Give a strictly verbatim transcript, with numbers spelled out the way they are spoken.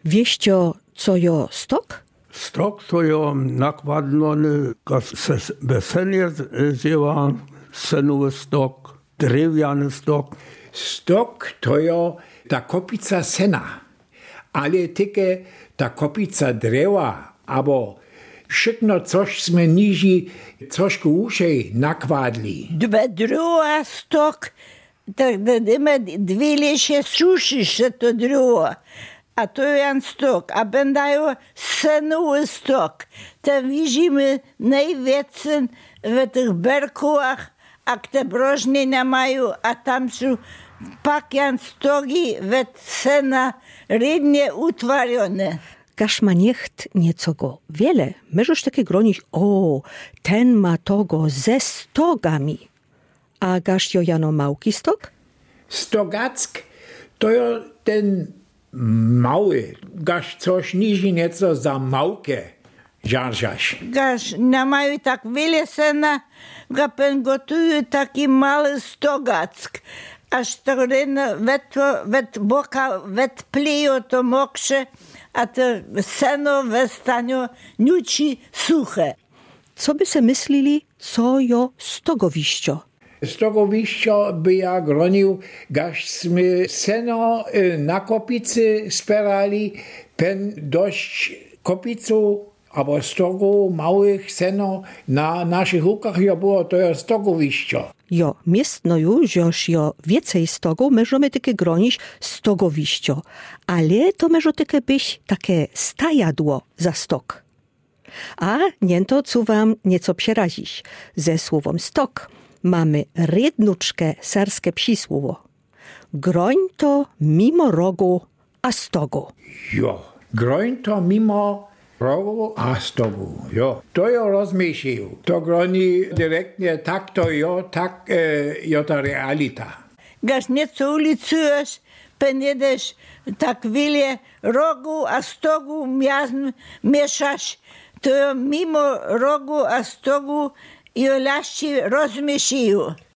Wieścio, co jo stok? Stok to jo nakładlony, se besenie zjewa, senowy stok, drewniany stok. Stok to jo ta kopica sena, ale tyke ta kopica drewa, abo wszystko coś sme niži, trošku ušej nakładli. Dwa druga stok, tak da ima dvije się suszysz, że to druga. A to jest stok, a będą senowy stok. Tam widzimy najwięcej w tych berkuach, a te brożnienia mają, a tam są pakian stogi w sena rydnie utwarzone. Gaż ma niecht nieco go wiele. Możesz takie gronić, o, ten ma togo ze stogami. A gaż jo jano małki stok? Stogack to jo ten mały, gaż coś niži nieco za małkę żarżasz. Gaż nie mają tak wiele sena, gapen gotują taki mały stogack. Aż to ryno wet boka wet plijo to moksze, a to seno we staniu niuci suche. Co by se myślili, co jo stogowiścio? Stogowiścio by ja gronił, gaż sme seno na kopicy sperali, pen dość kopicu, albo stogu małych seno na naszych łukach jo było, to jo stogowiścio. Jo, miestno już, żoż jo więcej stogu, możemy takie gronić stogowiścio. Ale to może takie być takie stajadło za stok. A niento, co wam nieco przerazić. Ze słowem stok mamy rydnuczkę serskie przysłowo. Groń to mimo rogu a stogu. Jo, groń to mimo rogu a stogu. Jo, to jo rozmyślił. To groni dyrektnie tak to jo, tak e, jo ta realita. Gaż nieco ulicujesz, pen jedziesz tak wiele rogu a stogu miazn mieszasz, to mimo rogu a stogu jo laści rozmyślił.